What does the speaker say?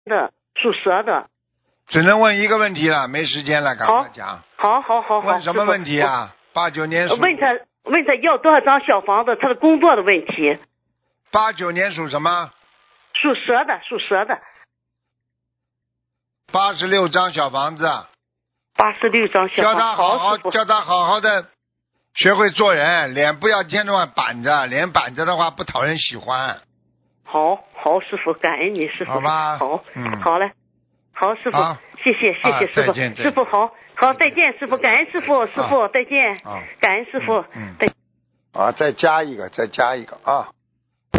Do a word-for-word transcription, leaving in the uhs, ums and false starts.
的，属蛇的。 只能问一个问题了，没时间了，赶快讲。 好，好，好，好。 问什么问题啊？八九年属。 问他，问他要多少张小房子？他的工作的问题。 八九年属什么？ 属蛇的，属蛇的。 八十六张小房子。 八十六张小房子。 叫他好好，叫他好好的学会做人，脸不要天天晚板着，脸板着的话不讨人喜欢。 好，好，师傅，感恩你，师傅。 好吧。 好， 嗯， 好嘞。好，师傅，谢谢，谢谢师傅，师傅好，好，再见，师傅，感恩师傅，师傅再见，感恩师傅， 嗯，啊，再加一个，再加一个啊。